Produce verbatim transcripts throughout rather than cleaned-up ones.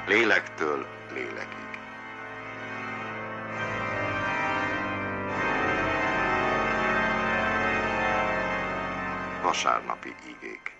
Lélektől lélekig. Vasárnapi igék.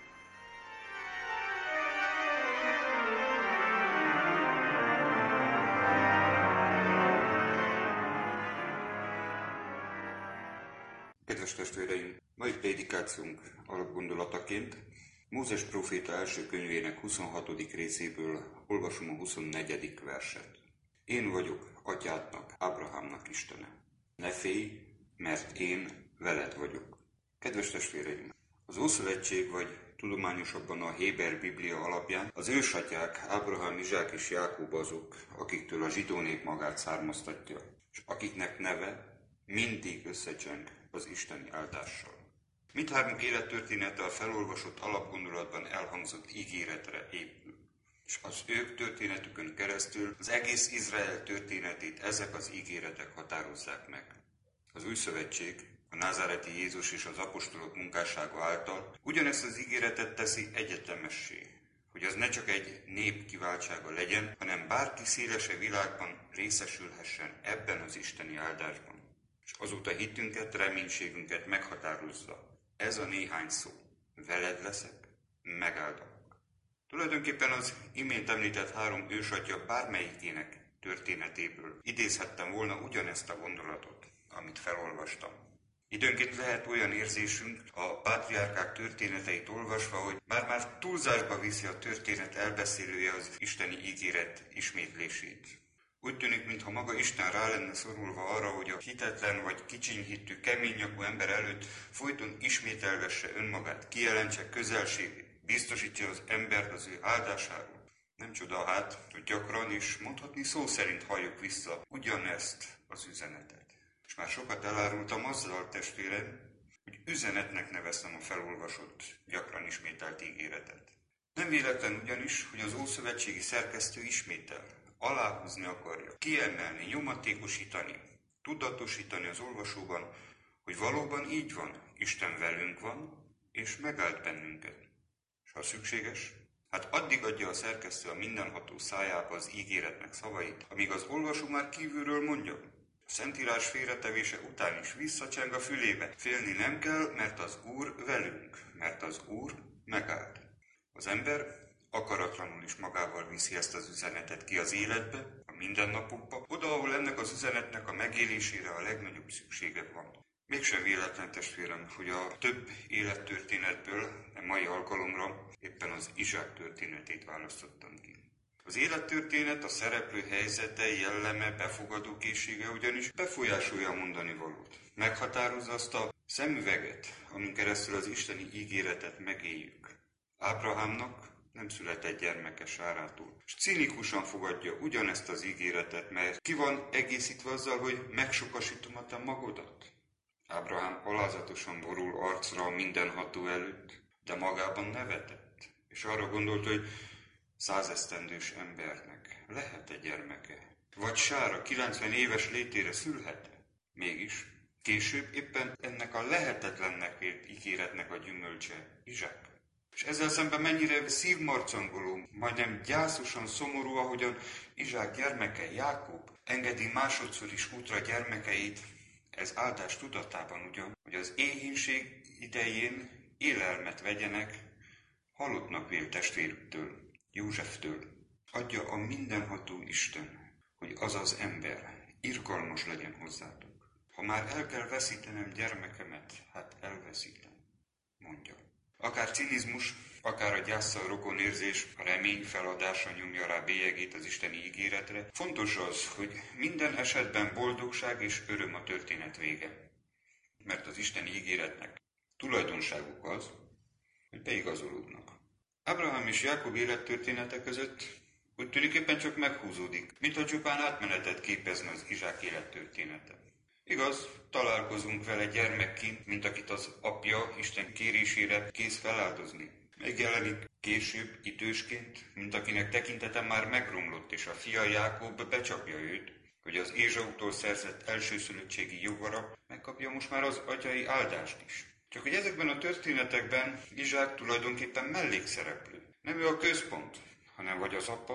Kedves testvéreim, mai prédikációnk alapgondolataként Mózes próféta első könyvének huszonhatodik részéből olvasom a huszonnegyedik verset. Én vagyok atyádnak, Ábrahámnak Istene. Ne félj, mert én veled vagyok. Kedves testvéreim, az Ószövetség, vagy tudományosabban a Héber Biblia alapján az ősatyák Ábrahám, Izsák és Jákob azok, akiktől a zsidó nép magát származtatja, és akiknek neve mindig összecseng az isteni áldással. Mindhármuk élettörténete a felolvasott alapgondolatban elhangzott ígéretre épül, és az ők történetükön keresztül az egész Izrael történetét ezek az ígéretek határozzák meg. Az új szövetség, a názáreti Jézus és az apostolok munkássága által ugyanezt az ígéretet teszi egyetemessé, hogy az ne csak egy nép kiváltsága legyen, hanem bárki szélesebb világban részesülhessen ebben az isteni áldásban. És azóta hitünket, reménységünket meghatározza ez a néhány szó. Veled leszek, megáldalak. Tulajdonképpen az imént említett három ősatya bármelyikének történetéből idézhettem volna ugyanezt a gondolatot, amit felolvastam. Időnként lehet olyan érzésünk a pátriárkák történeteit olvasva, hogy már-már túlzásba viszi a történet elbeszélője az isteni ígéret ismétlését. Úgy tűnik, mintha maga Isten rá lenne szorulva arra, hogy a hitetlen vagy kicsinyhitű, keménynyakú ember előtt folyton ismételgesse önmagát, kijelentse közelségét, biztosítja az embert az ő áldásáról. Nem csoda hát, hogy gyakran és mondhatni szó szerint halljuk vissza ugyanezt az üzenetet. És már sokat elárultam azzal, testvérem, hogy üzenetnek neveztem a felolvasott, gyakran ismételt ígéretet. Nem véletlen ugyanis, hogy az ószövetségi szerkesztő ismétel, aláhúzni akarja, kiemelni, nyomatékosítani, tudatosítani az olvasóban, hogy valóban így van, Isten velünk van, és megáld bennünket. És ha szükséges, hát addig adja a szerkesztő a mindenható szájába az ígéretnek szavait, amíg az olvasó már kívülről mondja. A Szentírás félretevése után is visszacseng a fülébe. Félni nem kell, mert az Úr velünk, mert az Úr megáld. Az ember akaratlanul is magával viszi ezt az üzenetet ki az életbe, a mindennapokba, oda, ahol ennek az üzenetnek a megélésére a legnagyobb szüksége van. Mégsem véletlen, testvérem, hogy a több élettörténetből a mai alkalomra éppen az Izsák történetét választottam ki. Az élettörténet, a szereplő helyzete, jelleme, befogadókészsége ugyanis befolyásolja a mondani valót. Meghatározza azt a szemüveget, amin keresztül az isteni ígéretet megéljük. Ábrahámnak nem született gyermeke Sárától, és cinikusan fogadja ugyanezt az ígéretet, mert ki van egészítve azzal, hogy megsokasítom a te magodat. Ábrahám alázatosan borul arcra a mindenható előtt, de magában nevetett, és arra gondolt, hogy százesztendős embernek lehet-e gyermeke, vagy Sára kilencven éves létére szülhet. Mégis később éppen ennek a lehetetlennek vélt ígéretnek a gyümölcse Izsák. És ezzel szemben mennyire szívmarcangoló, majdnem gyászosan szomorú, ahogyan Izsák gyermeke Jákob engedi másodszor is útra gyermekeit, ez áldás tudatában ugyan, hogy az éhínség idején élelmet vegyenek halottnak vélt testvérüktől, Józseftől. Adja a mindenható Isten, hogy az az ember irgalmas legyen hozzátok. Ha már el kell veszítenem gyermekemet, hát elveszítem, mondja. Akár cinizmus, akár a gyászsal rokon érzés, a remény feladása nyomja rá bélyegét az isteni ígéretre. Fontos az, hogy minden esetben boldogság és öröm a történet vége. Mert az isteni ígéretnek tulajdonságuk az, hogy beigazolódnak. Ábrahám és Jákob élettörténete között úgy tűnik éppen csak meghúzódik, mintha csupán átmenetet képezne az Izsák élettörténete. Igaz, találkozunk vele gyermekként, mint akit az apja Isten kérésére kész feláldozni. Megjelenik később idősként, mint akinek tekintete már megromlott, és a fia Jákob becsapja őt, hogy az Ézsautól szerzett elsőszülöttségi jogara megkapja most már az atyai áldást is. Csak hogy ezekben a történetekben Izsák tulajdonképpen mellékszereplő. Nem ő a központ, hanem vagy az apa,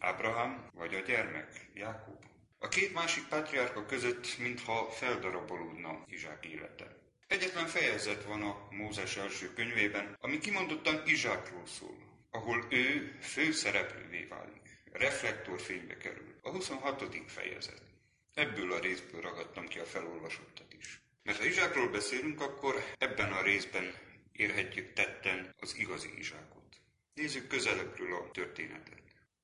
Ábrahám vagy a gyermek, Jákob? A két másik pátriárka között mintha feldarabolódna Izsák élete. Egyetlen fejezet van a Mózes első könyvében, ami kimondottan Izsákról szól, ahol ő főszereplővé válik, reflektorfénybe kerül. A huszonhatodik fejezet. Ebből a részből ragadtam ki a felolvasottat is. Mert ha Izsákról beszélünk, akkor ebben a részben érhetjük tetten az igazi Izsákot. Nézzük közelebbről a történetet.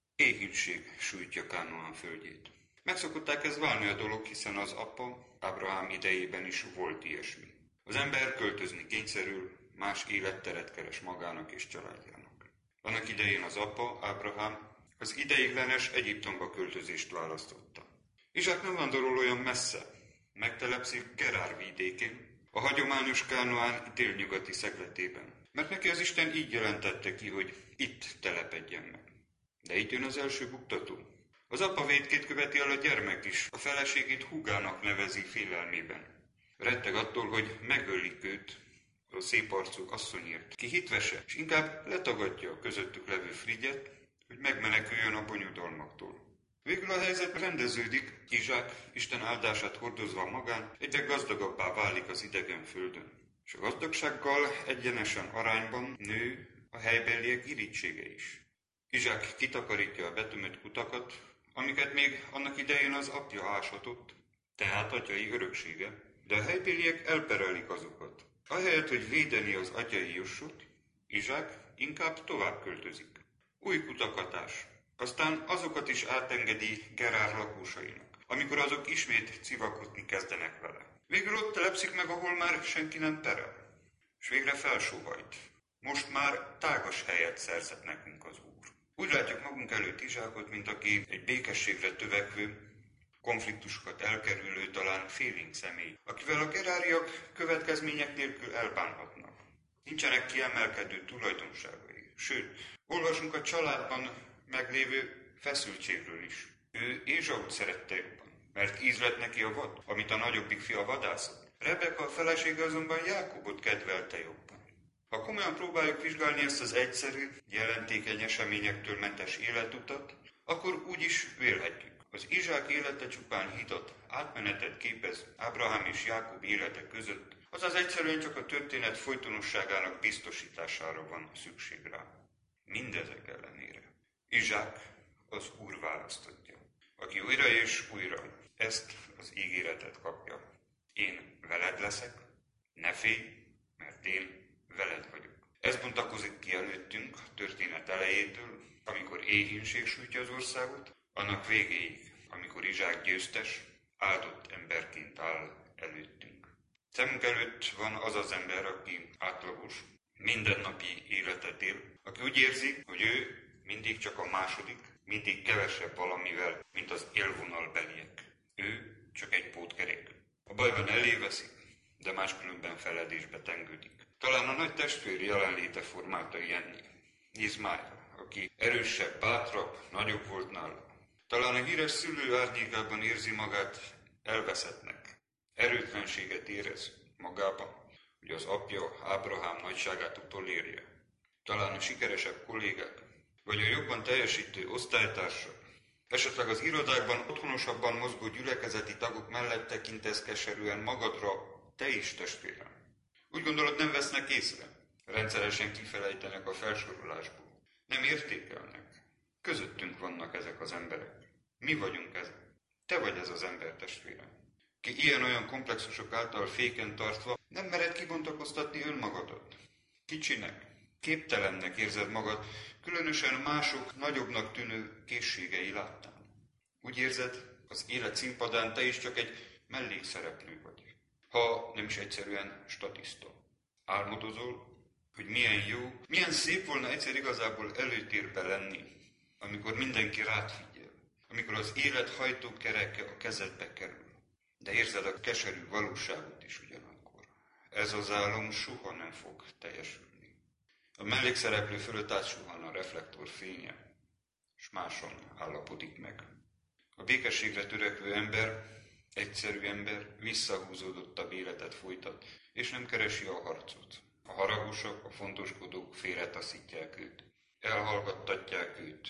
Éhínség sújtja Kánaán földjét. Megszokották ez válni a dolog, hiszen az apa Ábrahám idejében is volt ilyesmi. Az ember költözni kényszerül, más életteret keres magának és családjának. Annak idején az apa, Ábrahám, az ideiglenes Egyiptomba költözést választotta. Izsák nem vándorol olyan messze, megtelepszik Gerár vidékén, a hagyományos Kánaán délnyugati szegletében, mert neki az Isten így jelentette ki, hogy itt telepedjen meg. De itt jön az első buktató. Az apa vétkét követi el a gyermek is, a feleségét húgának nevezi félelmében. Retteg attól, hogy megölik őt, a szép arcú asszonyért, ki hitvese, és inkább letagadja a közöttük levő Frigyet, hogy megmeneküljön a bonyodalmaktól. Végül a helyzet rendeződik, Izsák Isten áldását hordozva magán egyre gazdagabbá válik az idegen földön. És a gazdagsággal egyenesen arányban nő a helybeliek irítsége is. Izsák kitakarítja a betömött kutakat, amiket még annak idején az apja ásatott, tehát atyai öröksége, de a helybéliek elperelik azokat. Ahelyett, hogy védeni az atyai jussot, Izsák inkább tovább költözik. Új kutakatás. Aztán azokat is átengedi Gerár lakósainak, amikor azok ismét civakodni kezdenek vele. Végül ott telepszik meg, ahol már senki nem perel, és végre felsóhajt. Most már tágas helyet szerzett nekünk az Úr. Úgy látjuk magunk előtt Izsákot, mint aki egy békességre tövekvő, konfliktusokat elkerülő, talán félénk személy, akivel a geráriak következmények nélkül elbánhatnak. Nincsenek kiemelkedő tulajdonságai, sőt, olvasunk a családban meglévő feszültségről is. Ő Ézsaut szerette jobban, mert íz lett neki a vad, amit a nagyobbik fia vadászott. Rebeka felesége azonban Jákobot kedvelte jobban. Ha komolyan próbáljuk vizsgálni ezt az egyszerű, jelentékeny eseményektől mentes életutat, akkor úgy is vélhetjük. Az Izsák élete csupán hidat, átmenetet képez Ábrahám és Jákob élete között, azaz egyszerűen csak a történet folytonosságának biztosítására van szükség rá. Mindezek ellenére Izsák az Úr választottja, aki újra és újra ezt az ígéretet kapja. Én veled leszek, ne félj, mert én veled vagyok. Ez bontakozik ki előttünk a történet elejétől, amikor éhínség sújtja az országot, annak végéig, amikor Izsák győztes, áldott emberként áll előttünk. Szemünk előtt van az az ember, aki átlagos, mindennapi életet él, aki úgy érzi, hogy ő mindig csak a második, mindig kevesebb valamivel, mint az élvonalbeliek. Ő csak egy pótkerék. A bajban eléveszik, de máskülönben feledésbe tengődik. Talán a nagy testvér jelenléte formálta ilyenné. Izmáel, aki erősebb, bátrabb, nagyobb volt nála. Talán a híres szülő árnyékában érzi magát elveszettnek. Erőtlenséget érez magában, hogy az apja Ábrahám nagyságát utolérje. Talán a sikeresebb kollégák, vagy a jobban teljesítő osztálytársak, esetleg az irodákban otthonosabban mozgó gyülekezeti tagok mellett tekintesz keserűen magadra, te is, testvérem. Úgy gondolod, nem vesznek észre, rendszeresen kifelejtenek a felsorolásból, nem értékelnek. Közöttünk vannak ezek az emberek. Mi vagyunk ezek. Te vagy ez az ember, testvérem. Ki ilyen-olyan komplexusok által féken tartva nem mered kibontakoztatni önmagadat. Kicsinek, képtelennek érzed magad, különösen mások nagyobbnak tűnő készségei láttán. Úgy érzed, az élet színpadán te is csak egy mellékszereplő vagy, ha nem is egyszerűen statiszta. Álmodozol, hogy milyen jó, milyen szép volna egyszer igazából előtérbe lenni, amikor mindenki rád figyel, amikor az élet hajtókereke a kezedbe kerül. De érzed a keserű valóságot is ugyanakkor. Ez az álom soha nem fog teljesülni. A mellékszereplő fölött átsuhan a reflektor fénye, és máson állapodik meg. A békességre törekvő ember, egyszerű ember visszahúzódottabb életet folytat, és nem keresi a harcot. A haragosak, a fontoskodók félretaszítják őt, elhallgattatják őt,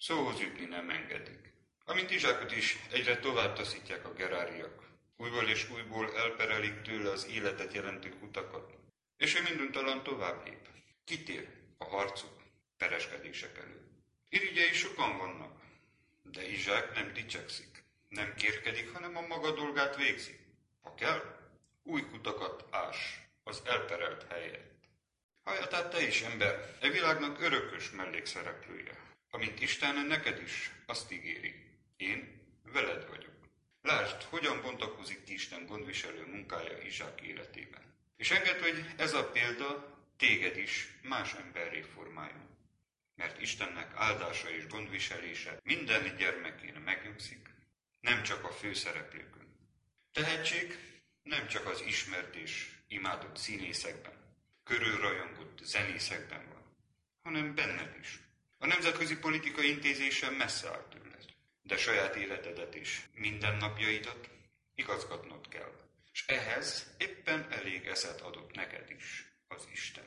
Szóhoz jutni nem engedik. Amint Izsákot is egyre tovább taszítják a geráriak. Újból és újból elperelik tőle az életet jelentő kutakat. És ő minduntalan tovább lép. Kitér a harcok, pereskedések elő. Irigyei sokan vannak, de Izsák nem dicsekszik. Nem kérkedik, hanem a maga dolgát végzi. Ha kell, új kutakat ás az elperelt helyet. Hallja, tehát te is, ember, e világnak örökös mellékszereplője. Amint Isten neked is azt ígéri. Én veled vagyok. Lásd, hogyan bontakozik ki Isten gondviselő munkája Izsák életében. És engedd, hogy ez a példa téged is más emberré formáljon. Mert Istennek áldása és gondviselése minden gyermekén megnyugszik, nem csak a főszereplőkön. Tehetség nem csak az ismert és imádott színészekben, körülrajongott zenészekben van, hanem benned is. A nemzetközi politika intézése messze áll tőled, de saját életedet és mindennapjaidat igazgatnod kell. És ehhez éppen elég eszet adott neked is az Isten.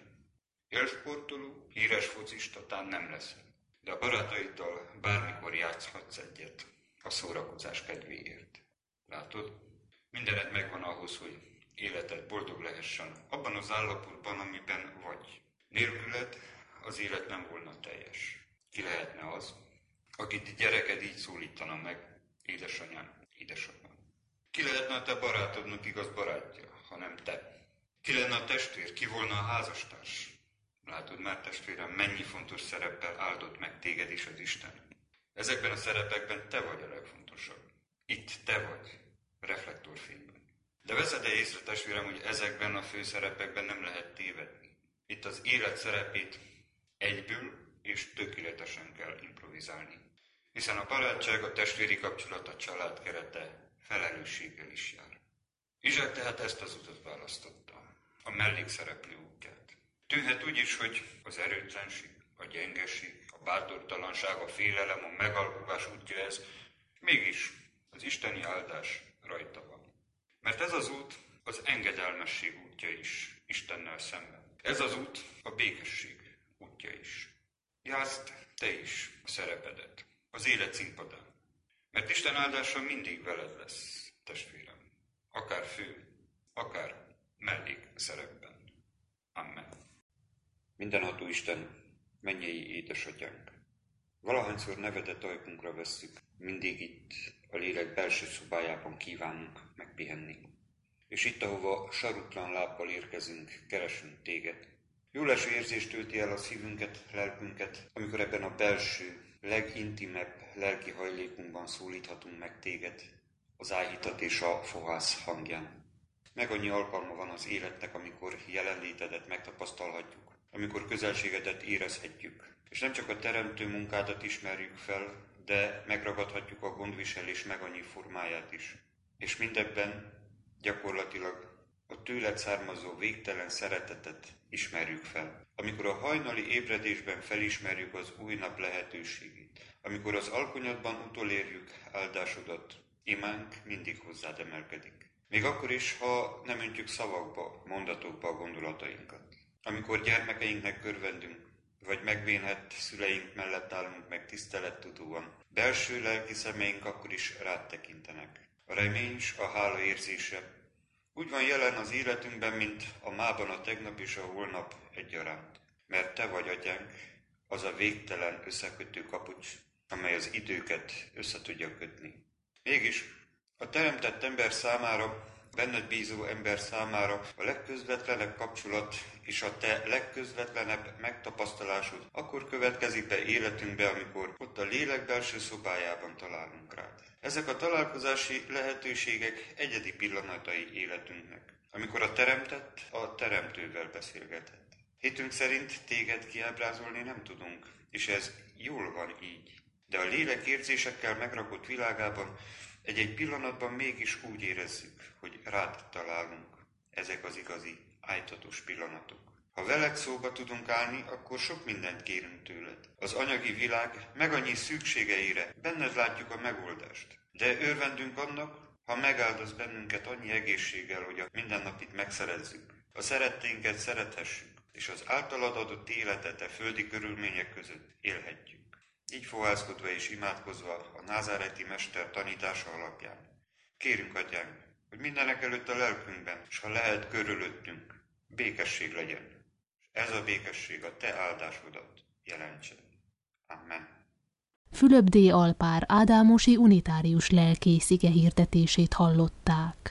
Élsportoló, híres focista tán nem leszel, de a barátaiddal bármikor játszhatsz egyet a szórakozás kedvéért. Látod? Mindened megvan ahhoz, hogy életed boldog lehessen abban az állapotban, amiben vagy. Nélküled az élet nem volna teljes. Ki lehetne az, akit gyereked így szólítana meg, édesanyám, édesapám? Ki lehetne a te barátodnak igaz barátja, hanem te? Ki lenne a testvér, ki volna a házastárs? Látod már, testvérem, mennyi fontos szereppel áldott meg téged is az Isten. Ezekben a szerepekben te vagy a legfontosabb. Itt te vagy, reflektorfényben. De veszed-e észre, testvérem, hogy ezekben a főszerepekben nem lehet tévedni? Itt az élet szerepét egyből és tökéletesen kell improvizálni. Hiszen a barátság, a testvéri kapcsolat, a család kerete felelősséggel is jár. Izsák tehát ezt az utat választotta, a mellékszereplő útját. Tűnhet úgy is, hogy az erőtlenség, a gyengeség, a bátortalanság, a félelem, a megalkuvás útja ez, mégis az isteni áldás rajta van. Mert ez az út az engedelmesség útja is Istennel szemben. Ez az út a békesség útja is. Játszd te is a szerepedet az élet színpadán. Mert Isten áldása mindig veled lesz, testvérem. Akár fő, akár mellék szerepben. Amen. Mindenható Isten, mennyei édesatyánk! Valahányszor nevedet ajkunkra vesszük, mindig itt a lélek belső szobájában kívánunk megpihenni. És itt, ahova sarutlan lábbal érkezünk, keresünk téged. Jó leső érzést tölti el a szívünket, lelkünket, amikor ebben a belső, legintimebb lelki hajlékunkban szólíthatunk meg téged, az áhítat és a fohász hangján. Meg annyi alkalma van az életnek, amikor jelenlétedet megtapasztalhatjuk, amikor közelségedet érezhetjük, és nem csak a teremtő munkádat ismerjük fel, de megragadhatjuk a gondviselés meg annyi formáját is. És mindebben gyakorlatilag a tőled származó végtelen szeretetet ismerjük fel. Amikor a hajnali ébredésben felismerjük az új nap lehetőségét, amikor az alkonyatban utolérjük áldásodat, imánk mindig hozzád emelkedik. Még akkor is, ha nem öntjük szavakba, mondatokba a gondolatainkat. Amikor gyermekeinknek örvendünk, vagy megbénhett szüleink mellett állunk meg tisztelettudóan, belső lelki szemeink akkor is rád tekintenek. A remény s a hála érzése úgy van jelen az életünkben, mint a mában a tegnap és a holnap egyaránt. Mert te vagy, atyánk, az a végtelen összekötő kapucs, amely az időket össze tudja kötni. Mégis a teremtett ember számára, benned bízó ember számára a legközvetlenebb kapcsolat és a te legközvetlenebb megtapasztalásod akkor következik be életünkbe, amikor ott a lélek belső szobájában találunk rád. Ezek a találkozási lehetőségek egyedi pillanatai életünknek, amikor a teremtett a teremtővel beszélgethet. Hitünk szerint téged kiábrázolni nem tudunk, és ez jól van így. De a lélek érzésekkel megrakott világában egy-egy pillanatban mégis úgy érezzük, hogy rád találunk. Ezek az igazi, ájtatos pillanatok. Ha veled szóba tudunk állni, akkor sok mindent kérünk tőled. Az anyagi világ meg annyi szükségeire benned látjuk a megoldást. De örvendünk annak, ha megáldasz bennünket annyi egészséggel, hogy a mindennapit megszerezzük. A szeretténket szerethessük, és az általad adott életet a földi körülmények között élhetjük. Így fohászkodva és imádkozva a názáreti mester tanítása alapján. Kérünk, Atyánk, hogy mindenek előtt a lelkünkben, s ha lehet körülöttünk, békesség legyen, és ez a békesség a Te áldásodat jelentse. Amen. Fülöp D. Alpár ádámosi unitárius lelkész ige hirdetését hallották.